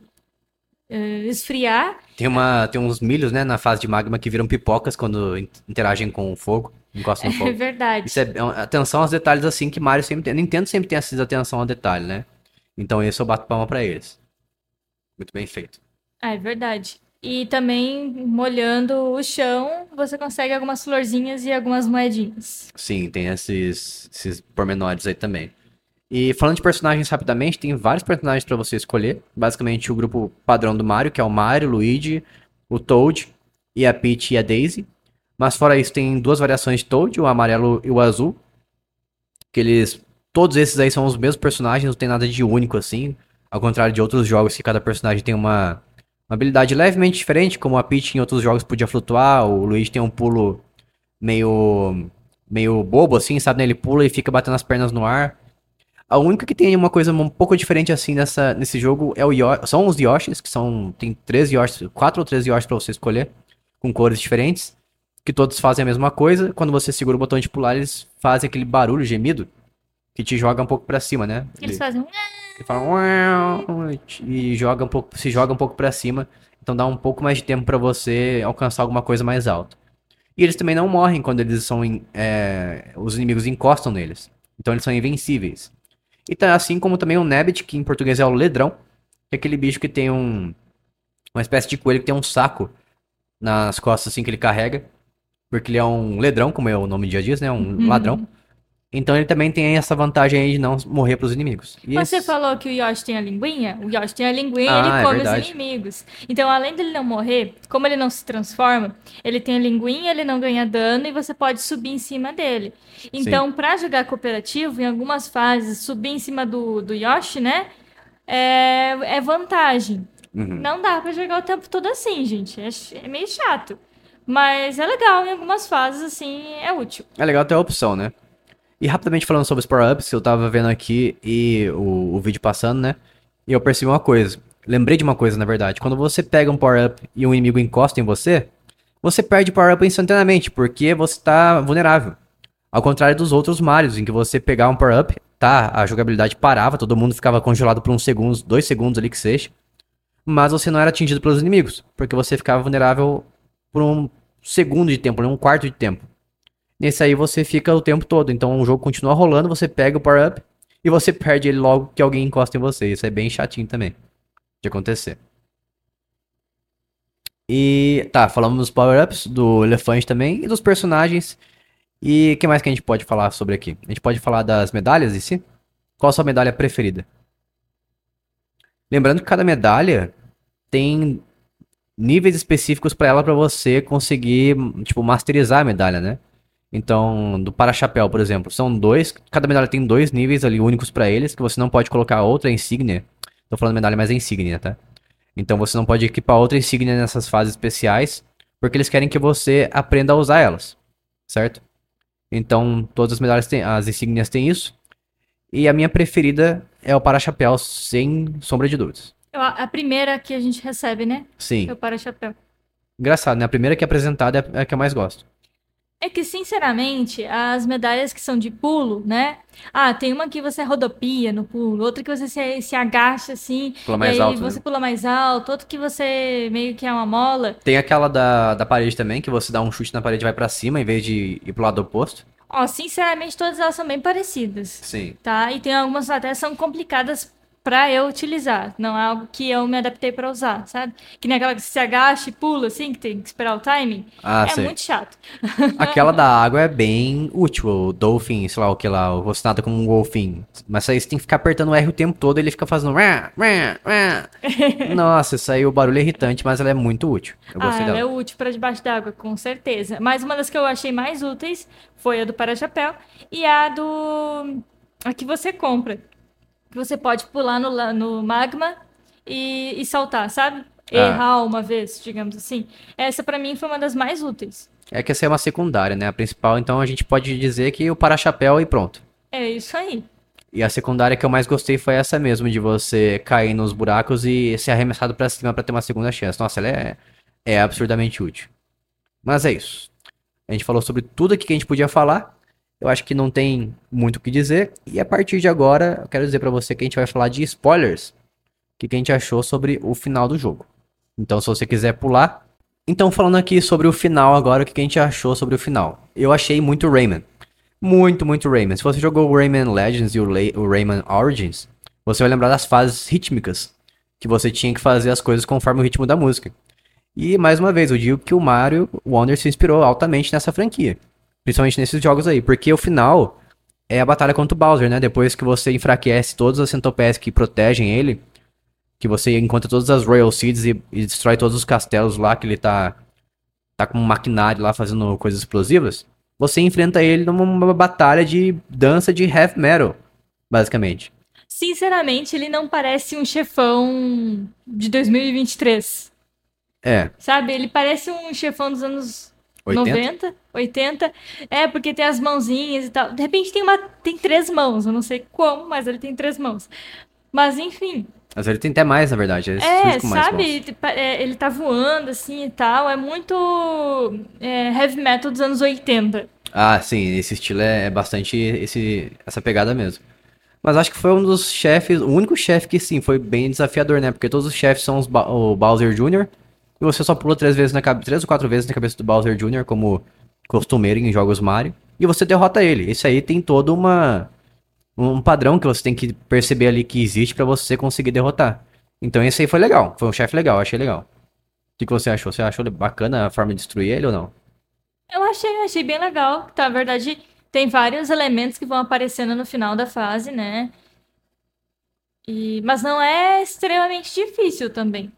esfriar. Tem uns milhos, né, na fase de magma que viram pipocas quando interagem com o fogo, encostam no É fogo. Isso verdade. é uma atenção aos detalhes assim que Mario sempre tem. Nintendo sempre tem essa atenção ao detalhe, né? Então isso eu bato palma pra eles. Muito bem feito. É verdade. E também molhando o chão, você consegue algumas florzinhas e algumas moedinhas. Sim, tem esses pormenores aí também. E falando de personagens rapidamente, tem vários personagens pra você escolher. Basicamente o grupo padrão do Mario, que é o Mario, o Luigi, o Toad e a Peach e a Daisy. Mas fora isso tem duas variações de Toad, o amarelo e o azul, que eles todos esses aí são os mesmos personagens, não tem nada de único assim, ao contrário de outros jogos que cada personagem tem uma habilidade levemente diferente, como a Peach em outros jogos podia flutuar, o Luigi tem um pulo meio meio bobo assim, sabe, né? Ele pula e fica batendo as pernas no ar. A única que tem uma coisa um pouco diferente assim nesse jogo é são os Yoshis, que são tem três Yoshis, quatro ou três Yoshis pra você escolher, com cores diferentes, que todos fazem a mesma coisa. Quando você segura o botão de pular, eles fazem aquele barulho gemido que te joga um pouco pra cima, né? Eles fazem um... Ele fala "Uau", e joga um pouco, se joga um pouco para cima, então dá um pouco mais de tempo pra você alcançar alguma coisa mais alta. E eles também não morrem quando eles são os inimigos encostam neles, então eles são invencíveis. E tá assim como também o Nabbit, que em português é o ledrão, que é aquele bicho que tem uma espécie de coelho que tem um saco nas costas assim que ele carrega, porque ele é um ledrão, como é o nome já diz, né? Um ladrão. Uhum. Então ele também tem essa vantagem aí de não morrer pros inimigos. E Você esse... falou que o Yoshi tem a linguinha? O Yoshi tem a linguinha e ele Ah, é come os verdade. inimigos. Então, além dele não morrer, como ele não se transforma, ele tem a linguinha, ele não ganha dano e você pode subir em cima dele. Sim. Então, pra jogar cooperativo, em algumas fases, subir em cima do Yoshi, né? É vantagem. Uhum. Não dá pra jogar o tempo todo assim, gente. É meio chato. Mas é legal, em algumas fases, assim, é útil. É legal ter a opção, né? E rapidamente falando sobre os power-ups, eu tava vendo aqui e o vídeo passando, né? E eu percebi uma coisa. Lembrei de uma coisa, na verdade. Quando você pega um power-up e um inimigo encosta em você, você perde power-up instantaneamente, porque você tá vulnerável. Ao contrário dos outros Marios, em que você pegar um power-up, tá, a jogabilidade parava, todo mundo ficava congelado por uns segundos, 2 segundos ali que seja, mas você não era atingido pelos inimigos, porque você ficava vulnerável por um segundo de tempo, um quarto de tempo. Nesse aí você fica o tempo todo, então o jogo continua rolando, você pega o power-up e você perde ele logo que alguém encosta em você. Isso é bem chatinho também de acontecer. E tá, falamos dos power-ups, do elefante também e dos personagens. E o que mais que a gente pode falar sobre aqui? A gente pode falar das medalhas em si? Qual a sua medalha preferida? Lembrando que cada medalha tem níveis específicos pra ela pra você conseguir, tipo, masterizar a medalha, né? Então, do para-chapéu, por exemplo, são dois, cada medalha tem 2 níveis ali únicos pra eles, que você não pode colocar outra insígnia. Tô falando medalha, mas é insígnia, tá? Então você não pode equipar outra insígnia nessas fases especiais, porque eles querem que você aprenda a usar elas, certo? Então, todas as medalhas têm, as insígnias têm isso. E a minha preferida é o para-chapéu, sem sombra de dúvidas. A primeira que a gente recebe, né? É Sim. o para-chapéu. Engraçado, né? A primeira que é apresentada é a que eu mais gosto. É que, sinceramente, as medalhas que são de pulo, né? Ah, tem uma que você rodopia no pulo, outra que você se agacha assim, Pula e mais aí alto, né? você pula mais alto, outra que você meio que é uma mola. Tem aquela da parede também, que você dá um chute na parede e vai pra cima, em vez de ir pro lado oposto. Ó, sinceramente, todas elas são bem parecidas, Sim. tá? E tem algumas até são complicadas pra eu utilizar. Não é algo que eu me adaptei pra usar, sabe? Que nem aquela que se agacha e pula, assim, que tem que esperar o timing. Ah, É sei. muito chato. Aquela da água é bem útil, o Dolphin, sei lá o que lá, você nada como um golfinho. Mas aí você tem que ficar apertando o R o tempo todo e ele fica fazendo. Nossa, isso aí o barulho é irritante, mas ela é muito útil. Eu Ah, gostei ela é dela. útil para debaixo d'água, com certeza. Mas uma das que eu achei mais úteis foi a do para-chapéu e a do a que você compra. Que você pode pular no magma e saltar, sabe? Ah, Errar uma vez, digamos assim. Essa pra mim foi uma das mais úteis. é que essa é uma secundária, né? A principal, então a gente pode dizer que o para-chapéu e pronto. É isso aí. E a secundária que eu mais gostei foi essa mesmo, de você cair nos buracos e ser arremessado pra cima pra ter uma segunda chance. Nossa, ela é absurdamente útil. Mas é isso. A gente falou sobre tudo aqui que a gente podia falar. Eu acho que não tem muito o que dizer. E a partir de agora, eu quero dizer pra você que a gente vai falar de spoilers. O que a gente achou sobre o final do jogo. Então, se você quiser pular. Então, falando aqui sobre o final agora, o que a gente achou sobre o final. Eu achei muito Rayman. Muito Rayman. Se você jogou o Rayman Legends e o Rayman Origins, você vai lembrar das fases rítmicas. Que você tinha que fazer as coisas conforme o ritmo da música. E, mais uma vez, eu digo que o Mario Wonder se inspirou altamente nessa franquia. Principalmente nesses jogos aí. Porque o final é a batalha contra o Bowser, né? Depois que você enfraquece todas as centopeias que protegem ele, que você encontra todas as Royal Seeds e destrói todos os castelos lá, que ele tá com um maquinário lá fazendo coisas explosivas, você enfrenta ele numa batalha de dança de heavy metal, basicamente. Sinceramente, ele não parece um chefão de 2023. É, Sabe? Ele parece um chefão dos anos 80? 90, 80. É, porque tem as mãozinhas e tal. De repente tem 3 mãos. Eu não sei como, mas ele tem 3 mãos. Mas enfim. Mas ele tem até mais, na verdade, ele surge É, com mais sabe? mãos. Ele tá voando assim e tal. É muito heavy metal dos anos 80. Ah, sim, esse estilo é bastante essa pegada mesmo. Mas acho que foi um dos chefes, o único chefe que sim, foi bem desafiador, né? Porque todos os chefes são o Bowser Jr. E você só pula 3 vezes na cabeça, 3 ou 4 vezes na cabeça do Bowser Jr., como costumeiro em jogos Mario. E você derrota ele. Esse aí tem todo um padrão que você tem que perceber ali que existe pra você conseguir derrotar. Então esse aí foi legal. Foi um chefe legal, achei legal. O que você achou? Você achou bacana a forma de destruir ele ou não? Eu achei bem legal. Tá, na verdade, tem vários elementos que vão aparecendo no final da fase, né? Mas não é extremamente difícil também.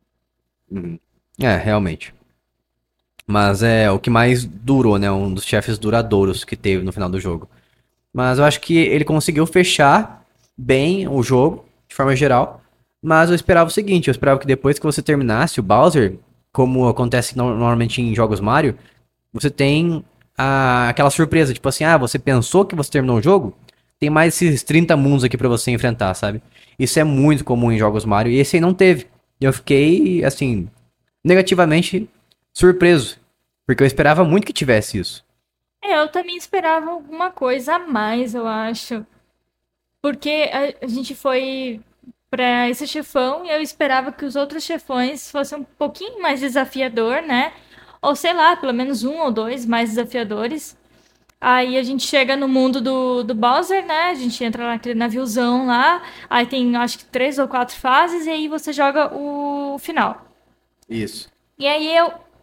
É, realmente. Mas é o que mais durou, né? Um dos chefes duradouros que teve no final do jogo. Mas eu acho que ele conseguiu fechar bem o jogo, de forma geral. Mas eu esperava o seguinte, eu esperava que depois que você terminasse o Bowser, como acontece normalmente em jogos Mario, você tem aquela surpresa, tipo assim, você pensou que você terminou o jogo? Tem mais esses 30 mundos aqui pra você enfrentar, sabe? Isso é muito comum em jogos Mario, e esse aí não teve. E eu fiquei, assim, negativamente surpreso, porque eu esperava muito que tivesse isso. Eu também esperava alguma coisa a mais, eu acho. Porque a gente foi pra esse chefão e eu esperava que os outros chefões fossem um pouquinho mais desafiador, né? Ou sei lá, pelo menos um ou dois mais desafiadores. Aí a gente chega no mundo do Bowser, né? A gente entra naquele naviozão lá. Aí tem acho que 3 ou 4 fases e aí você joga o final. Isso. E aí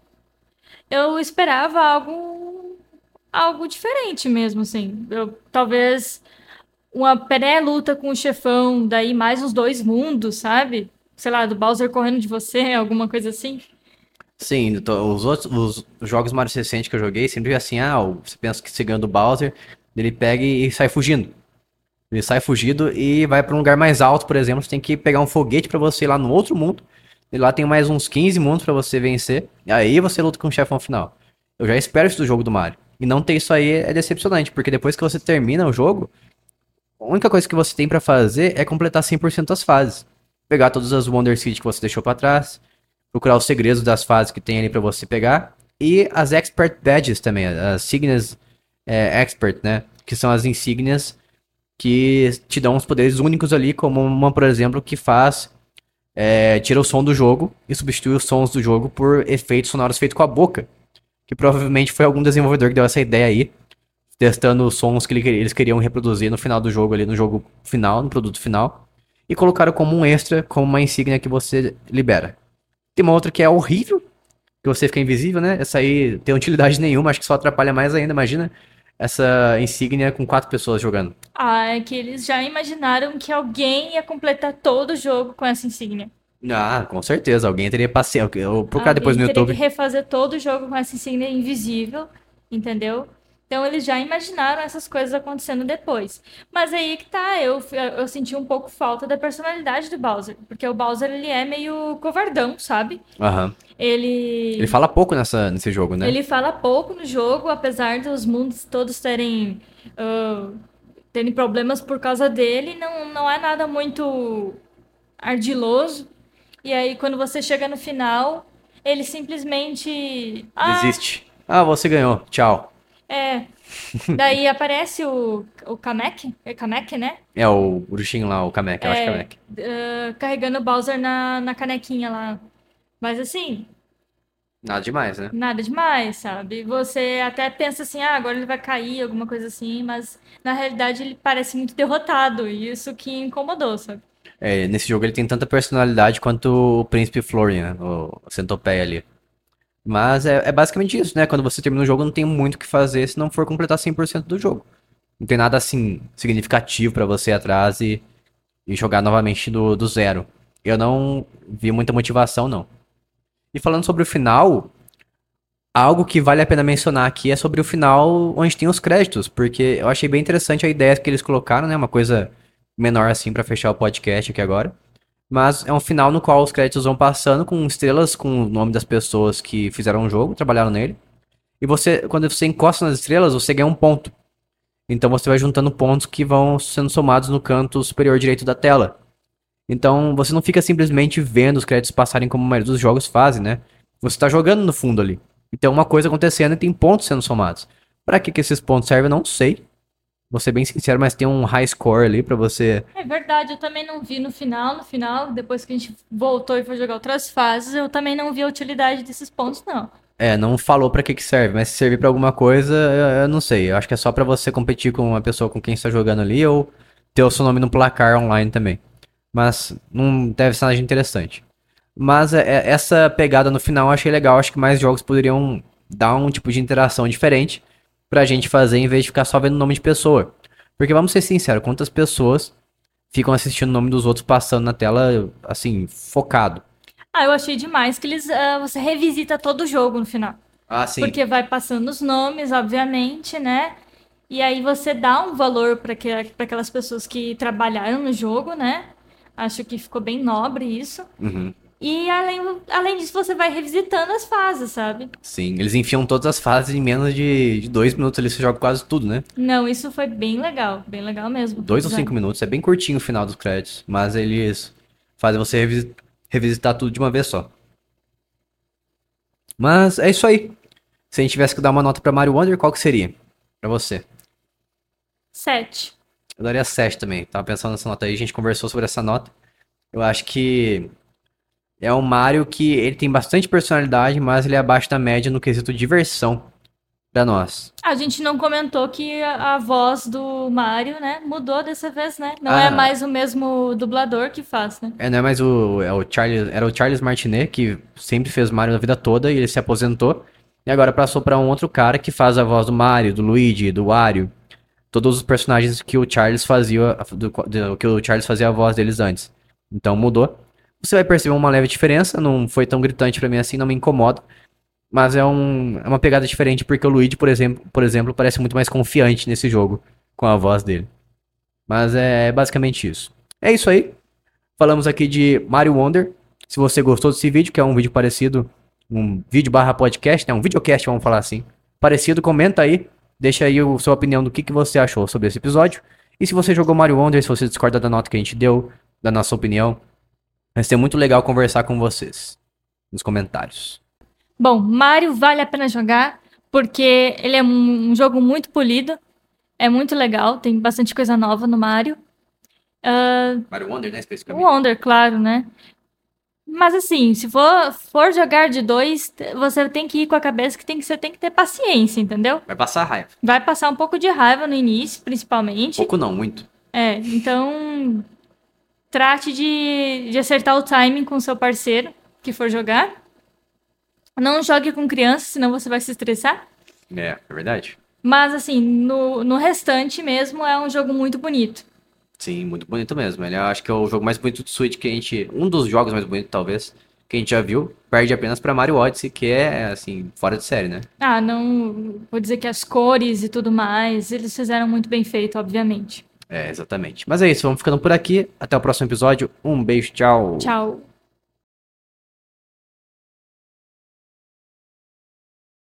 eu esperava algo diferente mesmo, assim. Talvez uma pré-luta com o chefão, daí mais uns 2 mundos, sabe? Sei lá, do Bowser correndo de você, alguma coisa assim. Sim, os jogos mais recentes que eu joguei, sempre assim, você pensa que você ganha do Bowser, ele pega e sai fugindo. Ele sai fugido e vai pra um lugar mais alto, por exemplo, você tem que pegar um foguete pra você ir lá no outro mundo, e lá tem mais uns 15 mundos pra você vencer, e aí você luta com o chefão final. Eu já espero isso do jogo do Mario. E não ter isso aí é decepcionante, porque depois que você termina o jogo, a única coisa que você tem pra fazer é completar 100% as fases. Pegar todas as Wonder Seeds que você deixou pra trás, procurar os segredos das fases que tem ali pra você pegar. E as Expert Badges também, as Signas Expert, né? Que são as insígnias que te dão uns poderes únicos ali, como uma, por exemplo, que tira o som do jogo e substitui os sons do jogo por efeitos sonoros feitos com a boca. Que provavelmente foi algum desenvolvedor que deu essa ideia aí, testando os sons que eles queriam reproduzir no final do jogo ali, no jogo final, no produto final. E colocaram como um extra, como uma insígnia que você libera. Tem uma outra que é horrível, que você fica invisível, né? Essa aí tem utilidade nenhuma, acho que só atrapalha mais ainda, imagina. Essa insígnia com 4 pessoas jogando. É que eles já imaginaram que alguém ia completar todo o jogo com essa insígnia. Com certeza, alguém teria paciência. Eu vou procurar depois Alguém no teria que YouTube. refazer todo o jogo com essa insígnia invisível, entendeu? Então eles já imaginaram essas coisas acontecendo depois. Mas aí que tá, eu senti um pouco falta da personalidade do Bowser. Porque o Bowser, ele é meio covardão, sabe? Aham. Ele Ele fala pouco nesse jogo, né? Ele fala pouco no jogo, apesar dos mundos todos terem problemas por causa dele, não é nada muito ardiloso. E aí, quando você chega no final, ele simplesmente. Desiste. Você ganhou. Tchau. É. Daí aparece o Kamek, é Kamek, né? É o bruxinho lá, o Kamek, eu acho que é Kamek. Carregando o Bowser na canequinha lá. Mas assim, Nada demais, né? nada demais, sabe? Você até pensa assim, agora ele vai cair, alguma coisa assim, mas na realidade ele parece muito derrotado, e isso que incomodou, sabe? Nesse jogo ele tem tanta personalidade quanto o Príncipe Florian, o Centopeia ali. Mas é basicamente isso, né? Quando você termina o jogo, não tem muito o que fazer se não for completar 100% do jogo. Não tem nada assim significativo pra você ir atrás e jogar novamente do zero. Eu não vi muita motivação, não. E falando sobre o final, algo que vale a pena mencionar aqui é sobre o final onde tem os créditos, porque eu achei bem interessante a ideia que eles colocaram, né? Uma coisa menor assim pra fechar o podcast aqui agora. Mas é um final no qual os créditos vão passando com estrelas com o nome das pessoas que fizeram o jogo, trabalharam nele. E quando você encosta nas estrelas, você ganha um ponto. Então você vai juntando pontos que vão sendo somados no canto superior direito da tela. Então você não fica simplesmente vendo os créditos passarem como a maioria dos jogos fazem, né? Você tá jogando no fundo ali. Então uma coisa acontecendo e tem pontos sendo somados. Pra que esses pontos servem, eu não sei. Vou ser bem sincero, mas tem um high score ali pra você. É verdade, eu também não vi no final. No final, depois que a gente voltou e foi jogar outras fases, eu também não vi a utilidade desses pontos, não. Não falou pra que serve, mas se servir pra alguma coisa, eu não sei. Eu acho que é só pra você competir com uma pessoa com quem está jogando ali ou ter o seu nome no placar online também. Mas não deve ser nada de interessante. Mas essa pegada no final eu achei legal. Acho que mais jogos poderiam dar um tipo de interação diferente. pra gente fazer em vez de ficar só vendo o nome de pessoa. Porque vamos ser sinceros, quantas pessoas ficam assistindo o nome dos outros passando na tela, assim, focado. Ah, eu achei demais que você revisita todo o jogo no final. Ah, sim. Porque vai passando os nomes, obviamente, né? E aí você dá um valor para aquelas pessoas que trabalharam no jogo, né? Acho que ficou bem nobre isso. Uhum. E além disso, você vai revisitando as fases, sabe? Sim, eles enfiam todas as fases em menos de 2 minutos ali, você joga quase tudo, né? Não, isso foi bem legal mesmo. 2 ou 5 minutos, é bem curtinho o final dos créditos, mas eles fazem você revisitar tudo de uma vez só. Mas é isso aí. Se a gente tivesse que dar uma nota pra Mario Wonder, qual que seria? Pra você? 7. Eu daria 7 também. Tava pensando nessa nota aí, a gente conversou sobre essa nota. Eu acho que é um Mario que ele tem bastante personalidade, mas ele é abaixo da média no quesito diversão pra nós. A gente não comentou que a voz do Mario, né, mudou dessa vez, né? Não é Ah, mais o mesmo dublador que faz, né? não é mais o Charles, era o Charles Martinet que sempre fez Mario a vida toda e ele se aposentou. E agora passou pra um outro cara que faz a voz do Mario, do Luigi, do Wario, todos os personagens que o Charles fazia, que o Charles fazia a voz deles antes. Então mudou. Você vai perceber uma leve diferença, não foi tão gritante pra mim assim, não me incomoda. Mas é uma pegada diferente, porque o Luigi, por exemplo, parece muito mais confiante nesse jogo, com a voz dele. Mas é basicamente isso. É isso aí. Falamos aqui de Mario Wonder. Se você gostou desse vídeo, que é um vídeo parecido, um vídeo barra podcast, né? Um videocast, vamos falar assim. Parecido, comenta aí. Deixa aí a sua opinião do que você achou sobre esse episódio. E se você jogou Mario Wonder, se você discorda da nota que a gente deu, da nossa opinião, vai ser muito legal conversar com vocês nos comentários. Bom, Mario vale a pena jogar, porque ele é um jogo muito polido, é muito legal, tem bastante coisa nova no Mario. Mario Wonder, né, O Wonder, claro, né? Mas assim, se for jogar de dois, você tem que ir com a cabeça que você tem que ter paciência, entendeu? Vai passar raiva. Vai passar um pouco de raiva no início, principalmente. Pouco não, muito. Então trate de acertar o timing com o seu parceiro que for jogar. Não jogue com criança, senão você vai se estressar. É verdade. Mas assim, no restante mesmo, é um jogo muito bonito. Sim, muito bonito mesmo. Ele acho que é o jogo mais bonito do Switch que a gente. Um dos jogos mais bonitos, talvez, que a gente já viu. Perde apenas pra Mario Odyssey, que é, assim, fora de série, né? Ah, não vou dizer que as cores e tudo mais, eles fizeram muito bem feito, obviamente. É, exatamente. Mas é isso, vamos ficando por aqui. Até o próximo episódio. Um beijo, tchau. Tchau.